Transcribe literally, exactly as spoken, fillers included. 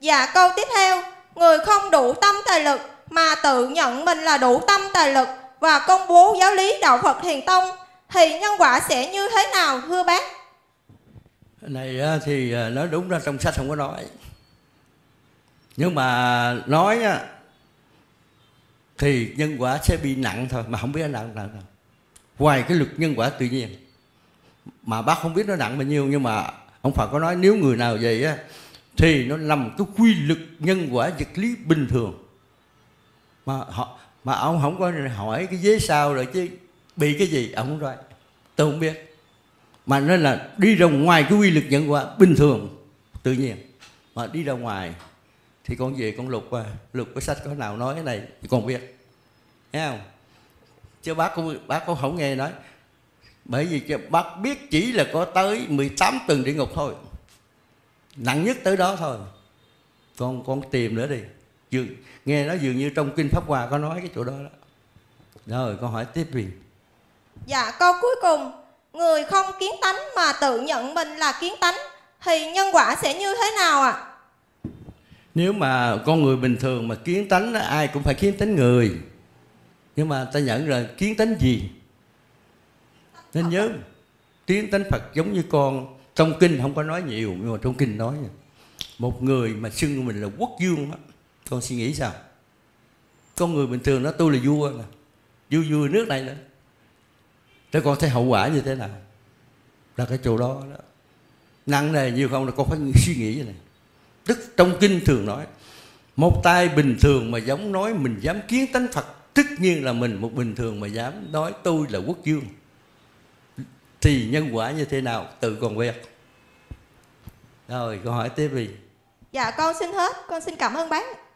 Dạ, câu tiếp theo. Người không đủ tâm tài lực mà tự nhận mình là đủ tâm tài lực và công bố giáo lý đạo Phật Thiền Tông thì nhân quả sẽ như thế nào thưa bác? Cái này thì nói đúng ra trong sách không có nói, nhưng mà nói á, thì nhân quả sẽ bị nặng thôi, mà không biết nó nặng nặng nào. Ngoài cái luật nhân quả tự nhiên mà bác không biết nó nặng bao nhiêu, nhưng mà ông Phật có nói nếu người nào vậy á thì nó nằm cái quy luật nhân quả vật lý bình thường, mà họ mà ông không có hỏi cái vế sau rồi chứ bị cái gì ông không nói, tôi không biết, mà nó là đi ra ngoài cái quy luật nhân quả bình thường tự nhiên, mà đi ra ngoài thì con về con lục à, lục cái sách có nào nói cái này thì con biết, thấy không? Chứ bác cũng bác cũng không nghe nói, bởi vì bác biết chỉ là có tới mười tám tầng địa ngục thôi, nặng nhất tới đó thôi. Con con tìm nữa đi, dường, nghe nói dường như trong kinh Pháp Hoa có nói cái chỗ đó đó. Rồi con hỏi tiếp đi. Dạ, câu cuối cùng. Người không kiến tánh mà tự nhận mình là kiến tánh thì nhân quả sẽ như thế nào ạ? À? Nếu mà con người bình thường mà kiến tánh, ai cũng phải kiến tánh người, nhưng mà ta nhận là kiến tánh gì nên nhớ, kiến tánh Phật giống như con. Trong kinh không có nói nhiều, nhưng mà trong kinh nói một người mà xưng mình là quốc vương đó, con suy nghĩ sao? Con người bình thường nói tôi là vua nè, vua vua nước này nữa, thế con thấy hậu quả như thế nào? Là cái chỗ đó đó nặng nề nhiều không là con phải suy nghĩ như này. Tức trong kinh thường nói một tay bình thường mà dám nói mình dám kiến tánh Phật, tất nhiên là mình một bình thường mà dám nói tôi là quốc vương, thì nhân quả như thế nào tự con biết. Rồi câu hỏi tiếp đi. Dạ con xin hết, con xin cảm ơn bác.